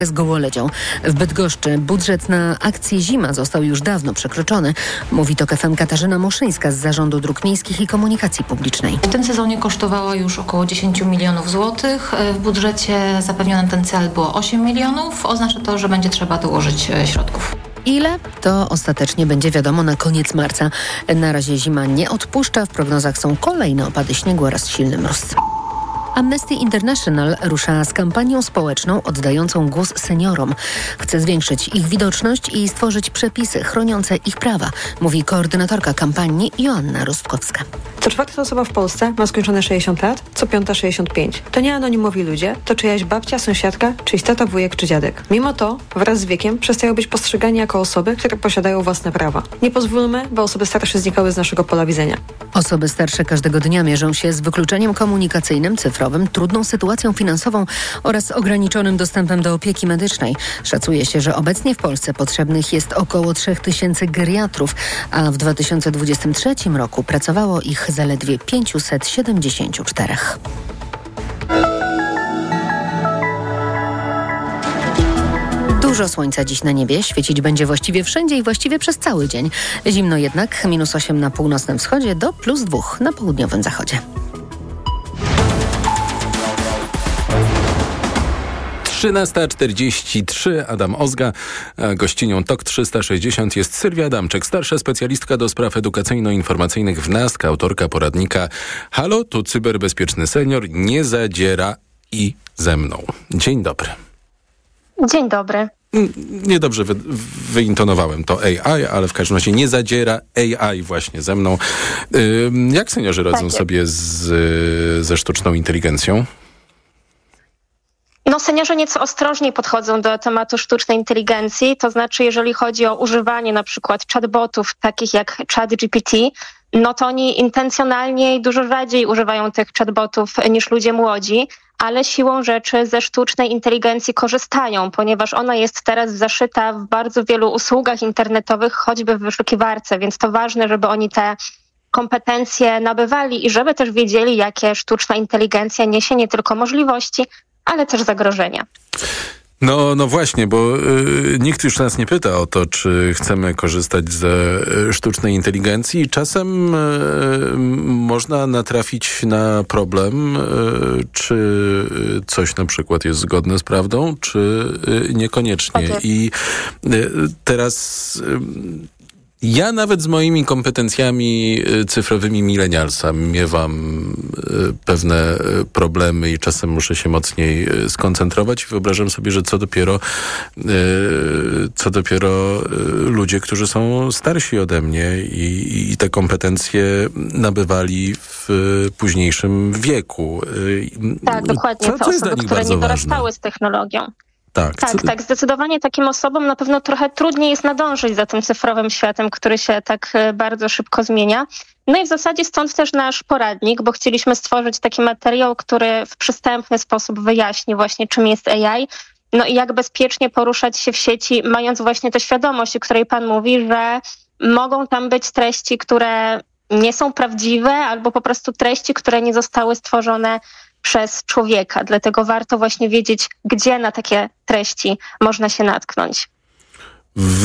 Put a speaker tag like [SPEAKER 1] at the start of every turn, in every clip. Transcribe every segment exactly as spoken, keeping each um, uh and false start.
[SPEAKER 1] z Gołoledzią. W Bydgoszczy budżet na akcję Zima został już dawno przekroczony. Mówi to K F M Katarzyna Moszyńska z Zarządu Dróg Miejskich i Komunikacji Publicznej.
[SPEAKER 2] W tym sezonie kosztowała już około dziesięć milionów złotych. W budżecie zapewnione na ten cel było osiem milionów. Oznacza to, że będzie trzeba dołożyć środków.
[SPEAKER 1] Ile? To ostatecznie będzie wiadomo na koniec marca. Na razie zima nie odpuszcza. W prognozach są kolejne opady śniegu oraz silny mróz. Amnesty International rusza z kampanią społeczną oddającą głos seniorom. Chce zwiększyć ich widoczność i stworzyć przepisy chroniące ich prawa, mówi koordynatorka kampanii Joanna Rostkowska.
[SPEAKER 3] Co czwarta osoba w Polsce ma skończone sześćdziesiąt lat, co piąta sześćdziesiąt pięć. To nie anonimowi ludzie, to czyjaś babcia, sąsiadka, czyjś tata, wujek czy dziadek. Mimo to, wraz z wiekiem przestają być postrzegani jako osoby, które posiadają własne prawa. Nie pozwólmy, by osoby starsze znikały z naszego pola widzenia.
[SPEAKER 1] Osoby starsze każdego dnia mierzą się z wykluczeniem komunikacyjnym, cyfrowym, trudną sytuacją finansową oraz ograniczonym dostępem do opieki medycznej. Szacuje się, że obecnie w Polsce potrzebnych jest około trzech tysięcy geriatrów, a w dwa tysiące dwudziestym trzecim roku pracowało ich zaledwie pięćset siedemdziesiąt cztery. Dużo słońca dziś na niebie, świecić będzie właściwie wszędzie i właściwie przez cały dzień. Zimno jednak, minus osiem na północnym wschodzie do plus dwóch na południowym zachodzie.
[SPEAKER 4] trzynasta czterdzieści trzy, Adam Ozga, a gościnią Tok trzysta sześćdziesiąt jest Sylwia Adamczyk, starsza specjalistka do spraw edukacyjno-informacyjnych w N A S K, autorka poradnika Halo, tu cyberbezpieczny senior, nie zadziera i ze mną. Dzień dobry.
[SPEAKER 5] Dzień dobry.
[SPEAKER 4] Niedobrze wy, wyintonowałem to A I, ale w każdym razie nie zadziera A I właśnie ze mną. Yy, jak seniorzy radzą
[SPEAKER 5] tak
[SPEAKER 4] sobie z, ze sztuczną inteligencją?
[SPEAKER 5] No, seniorzy nieco ostrożniej podchodzą do tematu sztucznej inteligencji, to znaczy jeżeli chodzi o używanie na przykład chatbotów takich jak ChatGPT, no to oni intencjonalnie i dużo rzadziej używają tych chatbotów niż ludzie młodzi, ale siłą rzeczy ze sztucznej inteligencji korzystają, ponieważ ona jest teraz zaszyta w bardzo wielu usługach internetowych, choćby w wyszukiwarce, więc to ważne, żeby oni te kompetencje nabywali i żeby też wiedzieli, jakie sztuczna inteligencja niesie nie tylko możliwości, ale też zagrożenia.
[SPEAKER 4] No, no właśnie, bo y, nikt już nas nie pyta o to, czy chcemy korzystać ze y, sztucznej inteligencji. Czasem y, można natrafić na problem, y, czy coś na przykład jest zgodne z prawdą, czy y, niekoniecznie.
[SPEAKER 5] Okay.
[SPEAKER 4] I y, teraz... Y, Ja nawet z moimi kompetencjami cyfrowymi milenialsa miewam pewne problemy i czasem muszę się mocniej skoncentrować. Wyobrażam sobie, że co dopiero co dopiero ludzie, którzy są starsi ode mnie i, i te kompetencje nabywali w późniejszym wieku.
[SPEAKER 5] Tak, dokładnie.
[SPEAKER 4] Co,
[SPEAKER 5] to
[SPEAKER 4] co jest
[SPEAKER 5] osoby,
[SPEAKER 4] dla nich
[SPEAKER 5] które
[SPEAKER 4] bardzo
[SPEAKER 5] nie dorastały
[SPEAKER 4] ważne?
[SPEAKER 5] z technologią.
[SPEAKER 4] Tak,
[SPEAKER 5] tak,
[SPEAKER 4] co...
[SPEAKER 5] tak. Zdecydowanie takim osobom na pewno trochę trudniej jest nadążyć za tym cyfrowym światem, który się tak bardzo szybko zmienia. No i w zasadzie stąd też nasz poradnik, bo chcieliśmy stworzyć taki materiał, który w przystępny sposób wyjaśni właśnie, czym jest A I, no i jak bezpiecznie poruszać się w sieci, mając właśnie tę świadomość, o której pan mówi, że mogą tam być treści, które nie są prawdziwe, albo po prostu treści, które nie zostały stworzone przez człowieka. Dlatego warto właśnie wiedzieć, gdzie na takie treści można się natknąć.
[SPEAKER 4] W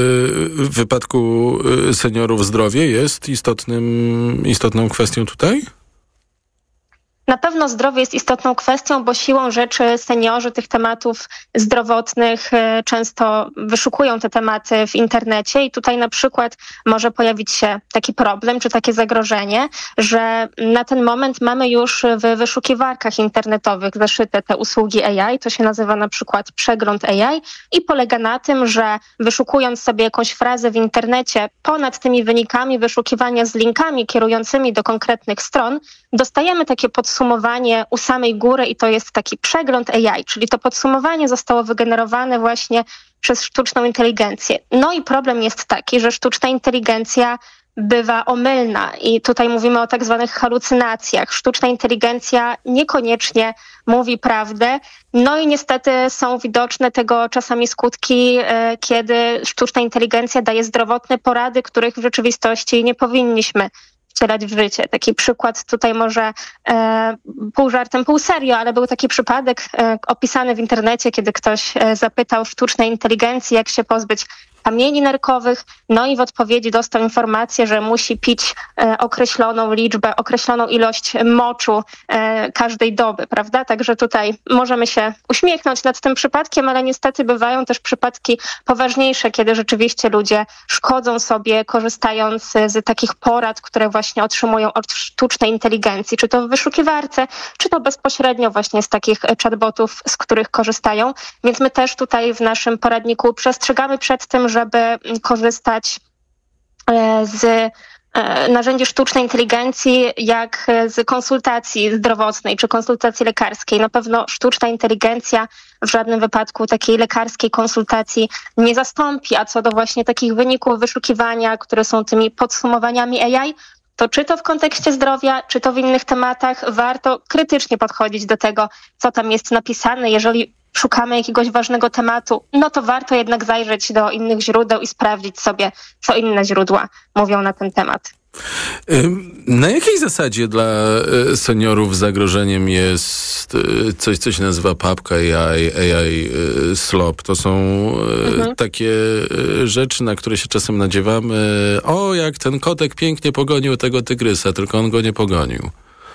[SPEAKER 4] wypadku seniorów zdrowie jest istotnym, istotną kwestią tutaj?
[SPEAKER 5] Na pewno zdrowie jest istotną kwestią, bo siłą rzeczy seniorzy tych tematów zdrowotnych często wyszukują te tematy w internecie i tutaj na przykład może pojawić się taki problem czy takie zagrożenie, że na ten moment mamy już w wyszukiwarkach internetowych zaszyte te usługi A I, to się nazywa na przykład przegląd A I i polega na tym, że wyszukując sobie jakąś frazę w internecie ponad tymi wynikami wyszukiwania z linkami kierującymi do konkretnych stron, dostajemy takie podsumowanie u samej góry i to jest taki przegląd A I, czyli to podsumowanie zostało wygenerowane właśnie przez sztuczną inteligencję. No i problem jest taki, że sztuczna inteligencja bywa omylna i tutaj mówimy o tak zwanych halucynacjach. Sztuczna inteligencja niekoniecznie mówi prawdę, no i niestety są widoczne tego czasami skutki, kiedy sztuczna inteligencja daje zdrowotne porady, których w rzeczywistości nie powinniśmy wcielać w życie. Taki przykład tutaj może e, pół żartem, pół serio, ale był taki przypadek e, opisany w internecie, kiedy ktoś e, zapytał sztucznej inteligencji, jak się pozbyć kamieni nerkowych, no i w odpowiedzi dostał informację, że musi pić e, określoną liczbę, określoną ilość moczu e, każdej doby, prawda? Także tutaj możemy się uśmiechnąć nad tym przypadkiem, ale niestety bywają też przypadki poważniejsze, kiedy rzeczywiście ludzie szkodzą sobie, korzystając z takich porad, które właśnie otrzymują od sztucznej inteligencji, czy to w wyszukiwarce, czy to bezpośrednio właśnie z takich chatbotów, z których korzystają. Więc my też tutaj w naszym poradniku przestrzegamy przed tym, żeby korzystać z narzędzi sztucznej inteligencji jak z konsultacji zdrowotnej czy konsultacji lekarskiej. Na pewno sztuczna inteligencja w żadnym wypadku takiej lekarskiej konsultacji nie zastąpi, a co do właśnie takich wyników wyszukiwania, które są tymi podsumowaniami A I, to czy to w kontekście zdrowia, czy to w innych tematach, warto krytycznie podchodzić do tego, co tam jest napisane. Jeżeli szukamy jakiegoś ważnego tematu, no to warto jednak zajrzeć do innych źródeł i sprawdzić sobie, co inne źródła mówią na ten temat.
[SPEAKER 4] Na jakiej zasadzie dla seniorów zagrożeniem jest coś, co się nazywa papka A I, A I slop? To są mhm. takie rzeczy, na które się czasem nadziewamy. O, jak ten kotek pięknie pogonił tego tygrysa, tylko on go nie pogonił.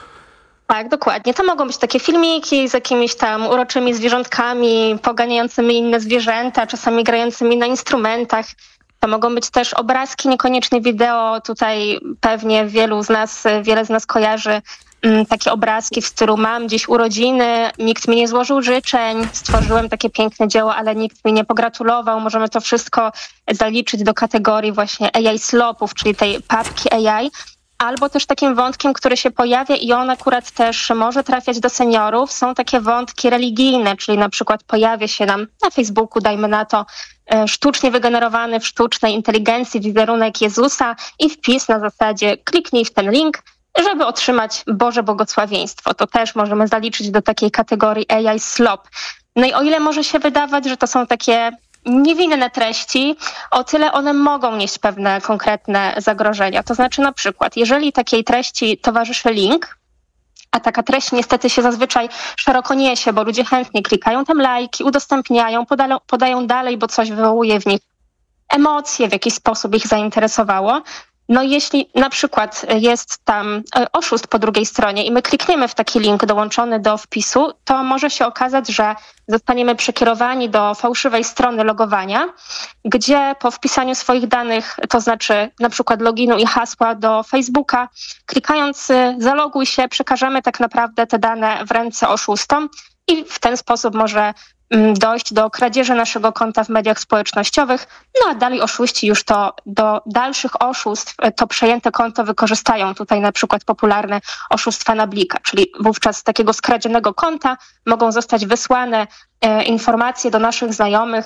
[SPEAKER 5] Tak, dokładnie. To mogą być takie filmiki z jakimiś tam uroczymi zwierzątkami, poganiającymi inne zwierzęta, czasami grającymi na instrumentach. To mogą być też obrazki, niekoniecznie wideo. Tutaj pewnie wielu z nas, wiele z nas kojarzy m, takie obrazki w stylu mam dziś urodziny, nikt mi nie złożył życzeń, stworzyłem takie piękne dzieło, ale nikt mi nie pogratulował. Możemy to wszystko zaliczyć do kategorii właśnie A I slopów, czyli tej papki A I. Albo też takim wątkiem, który się pojawia i on akurat też może trafiać do seniorów, są takie wątki religijne, czyli na przykład pojawia się nam na Facebooku, dajmy na to, sztucznie wygenerowany w sztucznej inteligencji wizerunek Jezusa i wpis na zasadzie kliknij w ten link, żeby otrzymać Boże błogosławieństwo. To też możemy zaliczyć do takiej kategorii A I slop. No i o ile może się wydawać, że to są takie niewinne treści, o tyle one mogą nieść pewne konkretne zagrożenia. To znaczy na przykład, jeżeli takiej treści towarzyszy link, a taka treść niestety się zazwyczaj szeroko niesie, bo ludzie chętnie klikają tam lajki, udostępniają, podają, podają dalej, bo coś wywołuje w nich emocje, w jakiś sposób ich zainteresowało. No jeśli na przykład jest tam oszust po drugiej stronie i my klikniemy w taki link dołączony do wpisu, to może się okazać, że zostaniemy przekierowani do fałszywej strony logowania, gdzie po wpisaniu swoich danych, to znaczy na przykład loginu i hasła do Facebooka, klikając zaloguj się, przekażemy tak naprawdę te dane w ręce oszustom i w ten sposób może dojść do kradzieży naszego konta w mediach społecznościowych, no a dalej oszuści już to do dalszych oszustw to przejęte konto wykorzystają. Tutaj na przykład popularne oszustwa na blika, czyli wówczas z takiego skradzionego konta mogą zostać wysłane e, informacje do naszych znajomych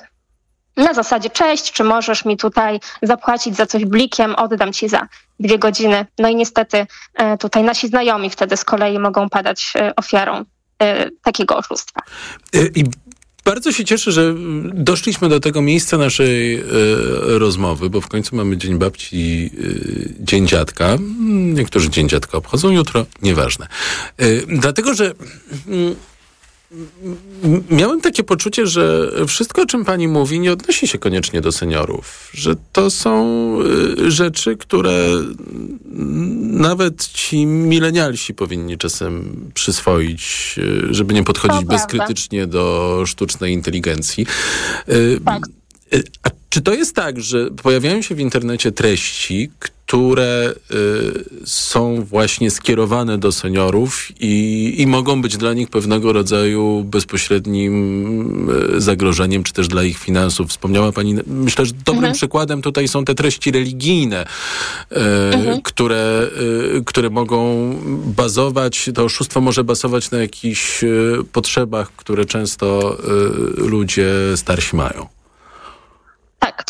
[SPEAKER 5] na zasadzie cześć, czy możesz mi tutaj zapłacić za coś blikiem, oddam ci za dwie godziny. No i niestety e, tutaj nasi znajomi wtedy z kolei mogą padać e, ofiarą e, takiego oszustwa.
[SPEAKER 4] I bardzo się cieszę, że doszliśmy do tego miejsca naszej e, rozmowy, bo w końcu mamy Dzień Babci, e, Dzień Dziadka. Niektórzy Dzień Dziadka obchodzą jutro, nieważne. E, dlatego, że m, m, miałem takie poczucie, że wszystko, o czym pani mówi, nie odnosi się koniecznie do seniorów. Że to są e, rzeczy, które nawet ci milenialsi powinni czasem przyswoić, żeby nie podchodzić
[SPEAKER 5] to
[SPEAKER 4] bezkrytycznie prawda. do sztucznej inteligencji. Tak. A czy to jest tak, że pojawiają się w internecie treści, które y, są właśnie skierowane do seniorów i, i mogą być dla nich pewnego rodzaju bezpośrednim y, zagrożeniem, czy też dla ich finansów? Wspomniała pani, myślę, że dobrym mhm. przykładem tutaj są te treści religijne, y, mhm. które, y, które mogą bazować, to oszustwo może bazować na jakichś y, potrzebach, które często y, ludzie starsi mają.
[SPEAKER 5] Tak,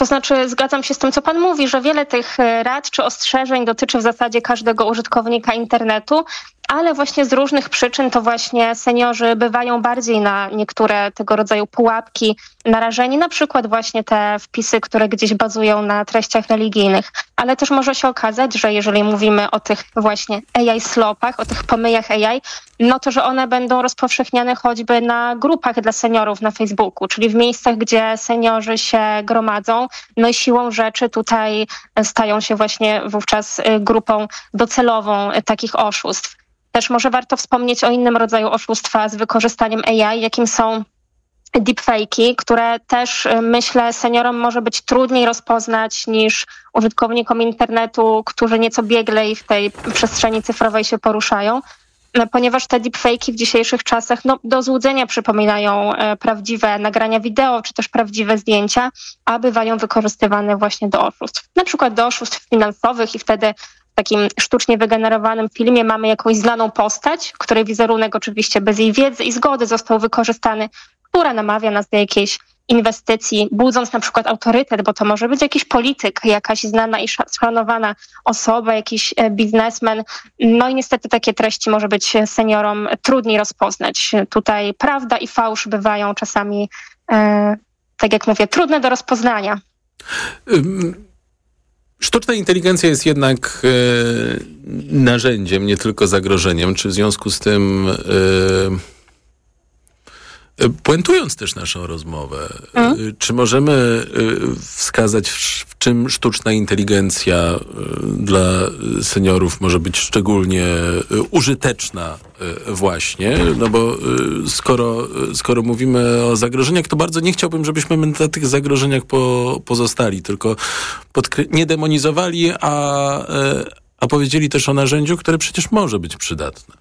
[SPEAKER 5] To znaczy zgadzam się z tym, co pan mówi, że wiele tych rad czy ostrzeżeń dotyczy w zasadzie każdego użytkownika internetu, ale właśnie z różnych przyczyn to właśnie seniorzy bywają bardziej na niektóre tego rodzaju pułapki narażeni, na przykład właśnie te wpisy, które gdzieś bazują na treściach religijnych. Ale też może się okazać, że jeżeli mówimy o tych właśnie A I slopach, o tych pomyjach A I, no to, że one będą rozpowszechniane choćby na grupach dla seniorów na Facebooku, czyli w miejscach, gdzie seniorzy się gromadzą, no i siłą rzeczy tutaj stają się właśnie wówczas grupą docelową takich oszustw. Też może warto wspomnieć o innym rodzaju oszustwa z wykorzystaniem A I, jakim są deepfake'i, które też myślę seniorom może być trudniej rozpoznać niż użytkownikom internetu, którzy nieco bieglej w tej przestrzeni cyfrowej się poruszają, ponieważ te deepfake'i w dzisiejszych czasach no, do złudzenia przypominają e, prawdziwe nagrania wideo czy też prawdziwe zdjęcia, a bywają wykorzystywane właśnie do oszustw. Na przykład do oszustw finansowych i wtedy w takim sztucznie wygenerowanym filmie mamy jakąś znaną postać, której wizerunek oczywiście bez jej wiedzy i zgody został wykorzystany, która namawia nas do jakiejś inwestycji, budząc na przykład autorytet, bo to może być jakiś polityk, jakaś znana i szanowana osoba, jakiś biznesmen. No i niestety takie treści może być seniorom trudniej rozpoznać. Tutaj prawda i fałsz bywają czasami, e, tak jak mówię, trudne do rozpoznania.
[SPEAKER 4] Sztuczna inteligencja jest jednak e, narzędziem, nie tylko zagrożeniem. Czy w związku z tym... E, Puentując też naszą rozmowę, hmm? czy możemy wskazać, w czym sztuczna inteligencja dla seniorów może być szczególnie użyteczna właśnie? No bo skoro, skoro mówimy o zagrożeniach, to bardzo nie chciałbym, żebyśmy na tych zagrożeniach po, pozostali, tylko podkry- nie demonizowali, a, a powiedzieli też o narzędziu, które przecież może być przydatne.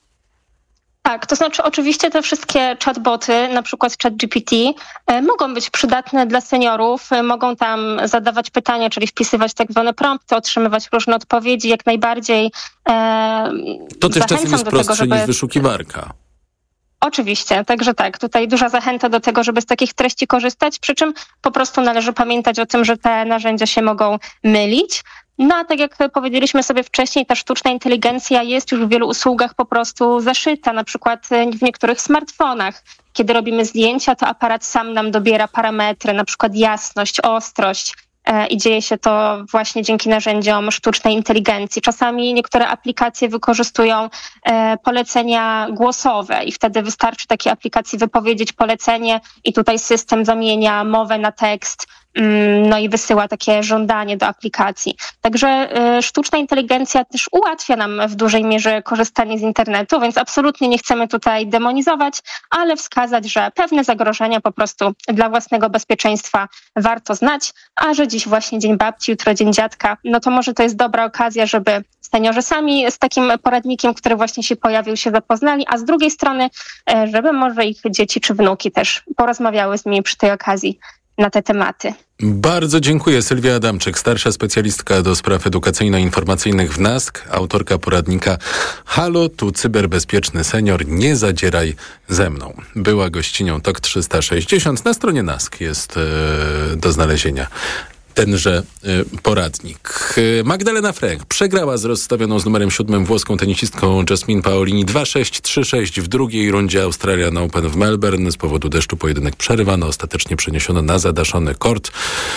[SPEAKER 5] Tak, to znaczy oczywiście te wszystkie chatboty, na przykład ChatGPT, e, mogą być przydatne dla seniorów, e, mogą tam zadawać pytania, czyli wpisywać tak zwane prompty, otrzymywać różne odpowiedzi, jak najbardziej e,
[SPEAKER 4] To też czasem jest
[SPEAKER 5] do
[SPEAKER 4] prostsze
[SPEAKER 5] tego, żeby...
[SPEAKER 4] niż wyszukiwarka.
[SPEAKER 5] Oczywiście, także tak, tutaj duża zachęta do tego, żeby z takich treści korzystać, przy czym po prostu należy pamiętać o tym, że te narzędzia się mogą mylić. No a tak jak powiedzieliśmy sobie wcześniej, ta sztuczna inteligencja jest już w wielu usługach po prostu zaszyta, na przykład w niektórych smartfonach. Kiedy robimy zdjęcia, to aparat sam nam dobiera parametry, na przykład jasność, ostrość. I dzieje się to właśnie dzięki narzędziom sztucznej inteligencji. Czasami niektóre aplikacje wykorzystują polecenia głosowe i wtedy wystarczy takiej aplikacji wypowiedzieć polecenie i tutaj system zamienia mowę na tekst, no i wysyła takie żądanie do aplikacji. Także sztuczna inteligencja też ułatwia nam w dużej mierze korzystanie z internetu, więc absolutnie nie chcemy tutaj demonizować, ale wskazać, że pewne zagrożenia po prostu dla własnego bezpieczeństwa warto znać, a że dziś właśnie Dzień Babci, jutro Dzień Dziadka, no to może to jest dobra okazja, żeby seniorzy sami z takim poradnikiem, który właśnie się pojawił, się zapoznali, a z drugiej strony, żeby może ich dzieci czy wnuki też porozmawiały z nimi przy tej okazji na te tematy.
[SPEAKER 4] Bardzo dziękuję. Sylwia Adamczyk, starsza specjalistka do spraw edukacyjno-informacyjnych w NASK, autorka poradnika Halo, tu cyberbezpieczny senior, nie zadzieraj ze mną. Była gościnią Tok trzysta sześćdziesiąt. Na stronie NASK jest e, do znalezienia tenże y, poradnik. Magdalena Fręch przegrała z rozstawioną z numerem siódmym włoską tenisistką Jasmine Paolini dwa sześć, trzy sześć w drugiej rundzie Australian Open w Melbourne. Z powodu deszczu pojedynek przerywano, ostatecznie przeniesiono na zadaszony kort.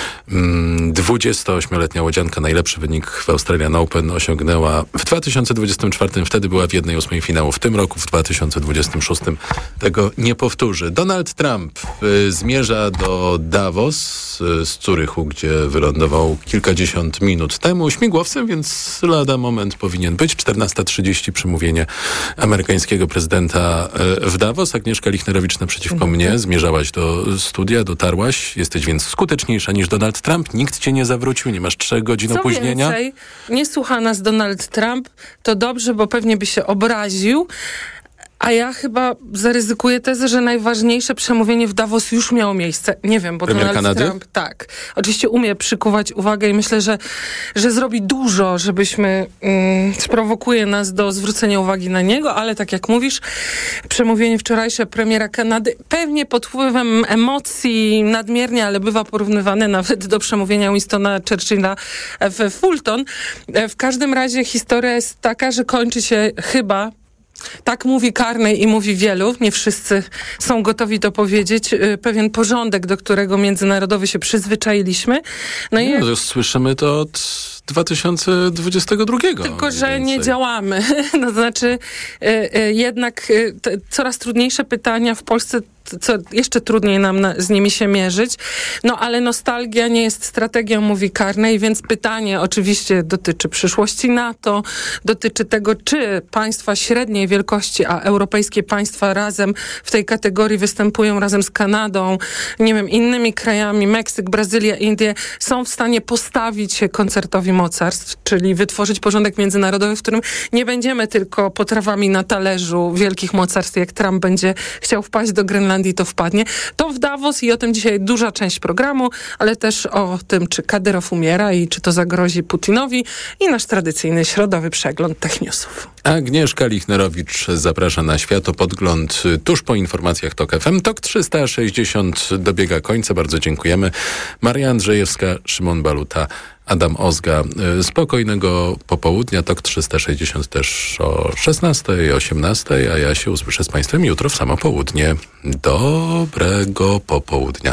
[SPEAKER 4] Mm, dwudziestoośmioletnia łodzianka najlepszy wynik w Australian Open osiągnęła w dwa tysiące dwudziestym czwartym. Wtedy była w jednej ósmej finału. W tym roku, w dwa tysiące dwudziestym szóstym tego nie powtórzy. Donald Trump y, zmierza do Davos y, z Zurychu, gdzie wylądował kilkadziesiąt minut temu śmigłowcem, więc lada moment powinien być. czternasta trzydzieści przemówienie amerykańskiego prezydenta w Davos. Agnieszka Lichnerowicz naprzeciwko mhm. mnie. Zmierzałaś do studia, dotarłaś. Jesteś więc skuteczniejsza niż Donald Trump. Nikt cię nie zawrócił, nie masz trzech godzin
[SPEAKER 6] Co
[SPEAKER 4] opóźnienia.
[SPEAKER 6] Więcej, nie słucha nas Donald Trump. To dobrze, bo pewnie by się obraził. A A ja chyba zaryzykuję tezę, że najważniejsze przemówienie w Davos już miało miejsce. Nie wiem, bo
[SPEAKER 4] Premier
[SPEAKER 6] Donald
[SPEAKER 4] Kanady?
[SPEAKER 6] Trump, tak, oczywiście umie przykuwać uwagę i myślę, że, że zrobi dużo, żebyśmy, mm, sprowokuje nas do zwrócenia uwagi na niego, ale tak jak mówisz, przemówienie wczorajsze premiera Kanady pewnie pod wpływem emocji nadmiernie, ale bywa porównywane nawet do przemówienia Winstona Churchilla w Fulton. W każdym razie historia jest taka, że kończy się chyba, tak mówi Carney i mówi wielu, nie wszyscy są gotowi to powiedzieć, pewien porządek, do którego międzynarodowy się przyzwyczailiśmy. No i
[SPEAKER 4] no, to słyszymy to od dwa tysiące dwudziestego drugiego.
[SPEAKER 6] Tylko, że nie działamy. No, to znaczy y, y, jednak y, t, coraz trudniejsze pytania w Polsce, co jeszcze trudniej nam na, z nimi się mierzyć. No ale nostalgia nie jest strategią, mówi Carney, więc pytanie oczywiście dotyczy przyszłości NATO, dotyczy tego, czy państwa średniej wielkości, a europejskie państwa razem w tej kategorii występują razem z Kanadą, nie wiem, innymi krajami, Meksyk, Brazylia, Indie, są w stanie postawić się koncertowi mocarstw, czyli wytworzyć porządek międzynarodowy, w którym nie będziemy tylko potrawami na talerzu wielkich mocarstw, jak Trump będzie chciał wpaść do Grenlandii, to wpadnie. To w Davos i o tym dzisiaj duża część programu, ale też o tym, czy Kadyrow umiera i czy to zagrozi Putinowi i nasz tradycyjny środowy przegląd Tech Newsów.
[SPEAKER 4] Agnieszka Lichnerowicz zaprasza na światopodgląd tuż po informacjach Tok F M. Tok trzysta sześćdziesiąt dobiega końca. Bardzo dziękujemy. Maria Andrzejewska, Szymon Baluta, Adam Ozga. Spokojnego popołudnia. Tok trzysta sześćdziesiąt też o szesnastej, osiemnastej, a ja się usłyszę z Państwem jutro w samo południe. Dobrego popołudnia.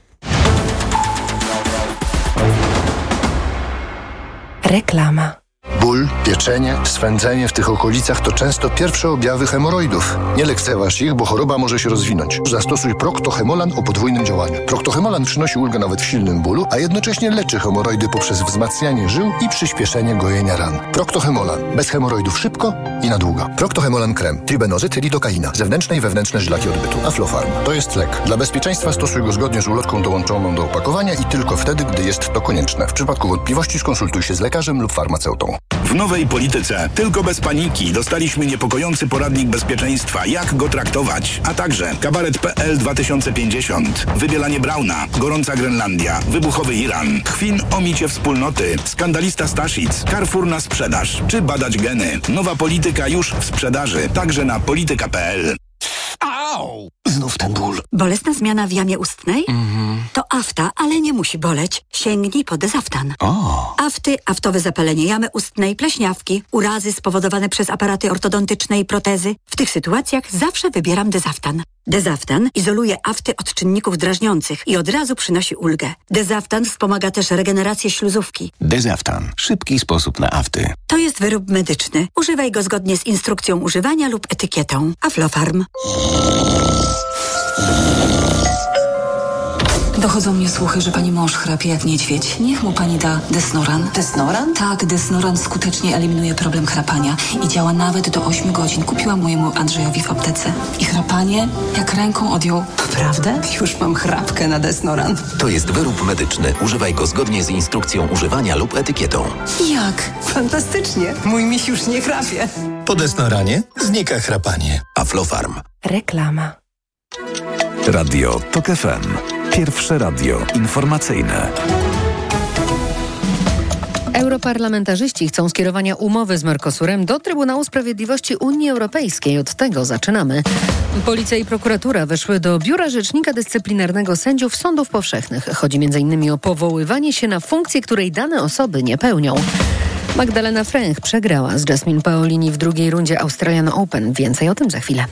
[SPEAKER 7] Reklama.
[SPEAKER 8] Ból, pieczenie, swędzenie w tych okolicach to często pierwsze objawy hemoroidów. Nie lekceważ ich, bo choroba może się rozwinąć. Zastosuj Procto-Hemolan o podwójnym działaniu. Procto-Hemolan przynosi ulgę nawet w silnym bólu, a jednocześnie leczy hemoroidy poprzez wzmacnianie żył i przyspieszenie gojenia ran. Procto-Hemolan. Bez hemoroidów szybko i na długo. Procto-Hemolan krem. Tribenozyt, lidokaina. Zewnętrzne i wewnętrzne żylaki odbytu. Aflofarm. To jest lek. Dla bezpieczeństwa stosuj go zgodnie z ulotką dołączoną do opakowania i tylko wtedy, gdy jest to konieczne. W przypadku wątpliwości skonsultuj się z lekarzem lub farmaceutą.
[SPEAKER 9] W nowej polityce tylko bez paniki dostaliśmy niepokojący poradnik bezpieczeństwa, jak go traktować, a także kabaret P L dwa tysiące pięćdziesiąt, wybielanie Brauna, gorąca Grenlandia, wybuchowy Iran, Chwin o micie wspólnoty, skandalista Staszic, Carrefour na sprzedaż, czy badać geny. Nowa polityka już w sprzedaży, także na polityka kropka p l.
[SPEAKER 10] Au! Znów ten ból.
[SPEAKER 7] Bolesna zmiana w jamie ustnej?
[SPEAKER 10] Mhm.
[SPEAKER 7] To afta, ale nie musi boleć. Sięgnij po Dezaftan.
[SPEAKER 10] O.
[SPEAKER 7] Afty, aftowe zapalenie jamy ustnej, pleśniawki, urazy spowodowane przez aparaty ortodontyczne i protezy. W tych sytuacjach zawsze wybieram Dezaftan. Dezaftan izoluje afty od czynników drażniących i od razu przynosi ulgę. Dezaftan wspomaga też regenerację śluzówki.
[SPEAKER 10] Dezaftan. Szybki sposób na afty.
[SPEAKER 7] To jest wyrób medyczny. Używaj go zgodnie z instrukcją używania lub etykietą. Aflofarm.
[SPEAKER 11] Dochodzą mnie słuchy, że pani mąż chrapie jak niedźwiedź. Niech mu pani da Desnoran.
[SPEAKER 12] Desnoran?
[SPEAKER 11] Tak, Desnoran skutecznie eliminuje problem chrapania i działa nawet do ośmiu godzin. Kupiłam mojemu Andrzejowi w aptece. I chrapanie jak ręką odjął.
[SPEAKER 12] Naprawdę? Już mam chrapkę na Desnoran.
[SPEAKER 13] To jest wyrób medyczny. Używaj go zgodnie z instrukcją używania lub etykietą.
[SPEAKER 11] Jak?
[SPEAKER 12] Fantastycznie. Mój miś już nie chrapie.
[SPEAKER 10] Po Desnoranie znika chrapanie.
[SPEAKER 13] Aflofarm.
[SPEAKER 7] Reklama.
[SPEAKER 14] Radio Tok F M. Pierwsze radio informacyjne.
[SPEAKER 1] Europarlamentarzyści chcą skierowania umowy z Mercosurem do Trybunału Sprawiedliwości Unii Europejskiej. Od tego zaczynamy. Policja i prokuratura weszły do Biura Rzecznika Dyscyplinarnego Sędziów Sądów Powszechnych. Chodzi m.in. o powoływanie się na funkcję, której dane osoby nie pełnią. Magdalena Fręch przegrała z Jasmine Paolini w drugiej rundzie Australian Open. Więcej o tym za chwilę.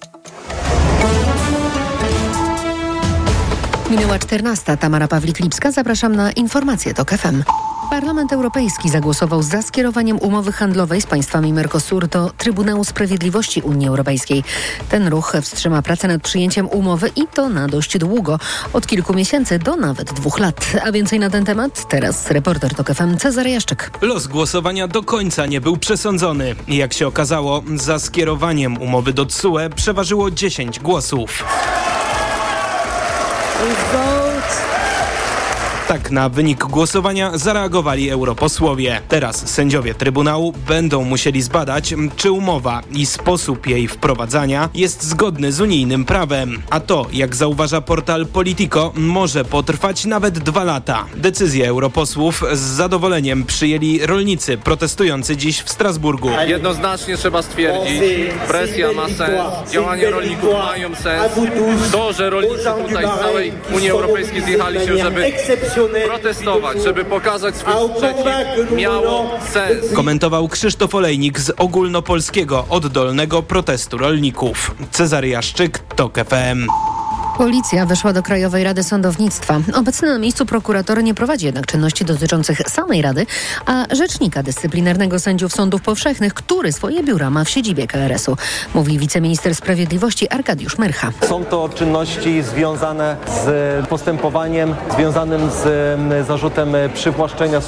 [SPEAKER 1] Minęła czternasta. Tamara Pawlik-Lipska. Zapraszam na informacje Tok F M. Parlament Europejski zagłosował za skierowaniem umowy handlowej z państwami Mercosur do Trybunału Sprawiedliwości Unii Europejskiej. Ten ruch wstrzyma pracę nad przyjęciem umowy i to na dość długo. Od kilku miesięcy do nawet dwóch lat. A więcej na ten temat teraz reporter Tok F M Cezary Jaszczyk.
[SPEAKER 15] Los głosowania do końca nie był przesądzony. Jak się okazało, za skierowaniem umowy do T S U E przeważyło dziesięć głosów. Tak na wynik głosowania zareagowali europosłowie. Teraz sędziowie Trybunału będą musieli zbadać, czy umowa i sposób jej wprowadzania jest zgodny z unijnym prawem. A to, jak zauważa portal Politico, może potrwać nawet dwa lata. Decyzję europosłów z zadowoleniem przyjęli rolnicy protestujący dziś w Strasburgu.
[SPEAKER 16] Jednoznacznie trzeba stwierdzić, presja ma sens, działania rolników mają sens. To, że rolnicy tutaj z całej Unii Europejskiej zjechali się, żeby protestować, żeby pokazać swój sprzeciw, miało sens.
[SPEAKER 15] Komentował Krzysztof Olejnik z ogólnopolskiego oddolnego protestu rolników. Cezary Jaszczyk, TOK F M.
[SPEAKER 1] Policja weszła do Krajowej Rady Sądownictwa. Obecny na miejscu prokurator nie prowadzi jednak czynności dotyczących samej Rady, a rzecznika dyscyplinarnego sędziów sądów powszechnych, który swoje biura ma w siedzibie K R S-u, mówi wiceminister sprawiedliwości Arkadiusz Myrcha.
[SPEAKER 17] Są to czynności związane z postępowaniem, związanym z zarzutem przywłaszczenia